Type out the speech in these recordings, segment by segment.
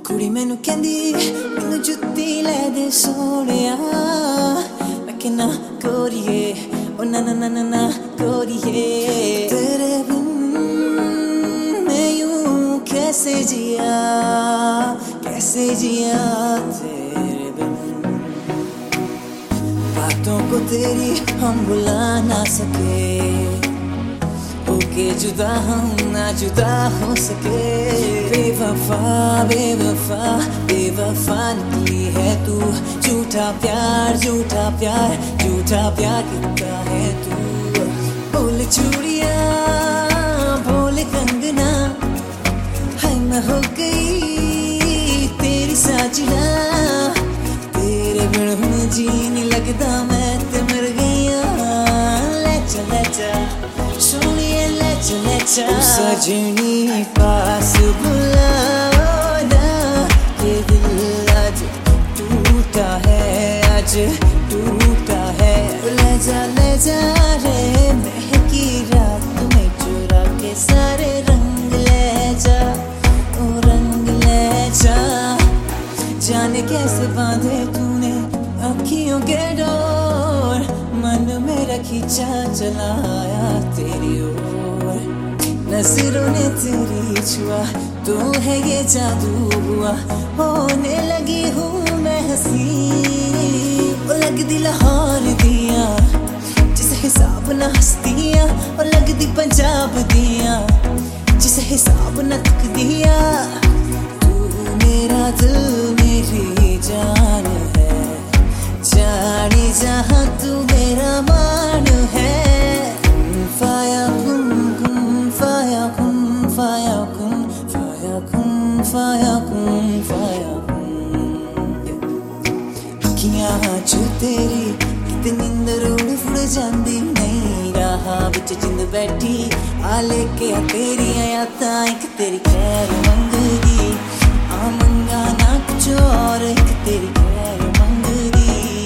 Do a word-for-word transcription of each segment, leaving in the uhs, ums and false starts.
कुड़ी मैनू कहंदी मैनू जुत्ती लै दे सोहणिया, मैं कहना गोरिए ओ ना ना ना ना ना गोरिए, तेरे बिन मैं यूं कैसे जिया कैसे जिया तेरे बिन। बातों को तेरी हम भुला ना सके, होके जुदा हम ना जुदा हो सके। बेवफा बेवफा बेवफा निकली है तू, झूठा प्यार झूठा प्यार झूठा प्यार कितना है तू। बोल चूड़िया बोल कंगना, हाय मैं हो गई तेरी साजना, तेरे बिन हुण जी नहीं लगदा मैं ते मर गईया। ले जा ले जा सोनिए ले जा ले जा, सजनी पास बुलाओ ना, ये दिल आज टूटा है आज टूटा है। ले जा ले जा रे महकी रात में चुरा के सारे रंग ले जा ओ रंग ले जा। जाने कैसे बांधे तूने अखियों के डोर, मन मेरा खींचा चलाया तेरी ओर। नजरों ने तेरी छुआ तू है ये जादू हुआ, होने लगी हूँ मैं हंसी और लगदी लाहौर दिया, जिस हिसाब ना हंसदिया और लगदी पंजाब दिया, जिस हिसाब ना तक दिया। तू मेरा दिल मेरी जान है, जाने जहाँ तू मेरा मान है। फाया कुन कुन फाया कुन फाया कुन फाया कुन फाया कुन फाया कुन। अखियां च तेरी किते नींदर उड़ फुड़ जांदी नहीं, राह विच जिंद बैठी आ लेके आ तेरियां यादां, एक तेरी खैर मंगदी आ मंगा ना कुछ और, एक तेरी खैर मंगदी।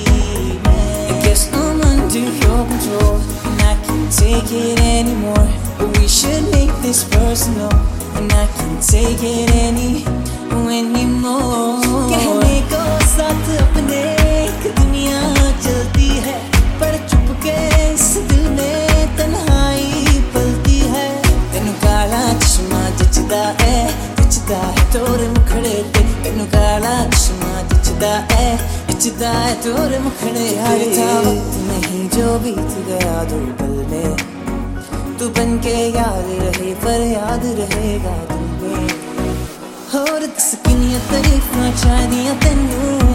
I'm under your control and I can't take it anymore, but we should make this personal and I can't take it any anymore। कहने को साथ अपने एक दुनिया चलती है, पर चुप के इस दिल में तन्हाई पलती है। तेनू काला चश्मा जचदा है जचदा है तोरे मुखड़े ते, तेनू काला चश्मा जचदा है जचदा है तोरे मुखड़े। यार था वक्त नहीं जो बीत गया दो पल में, तू बन के याद रहे पर याद रहेगा दिल में। होर दस किन्नियां तारीफां चाहिदियां तैनू,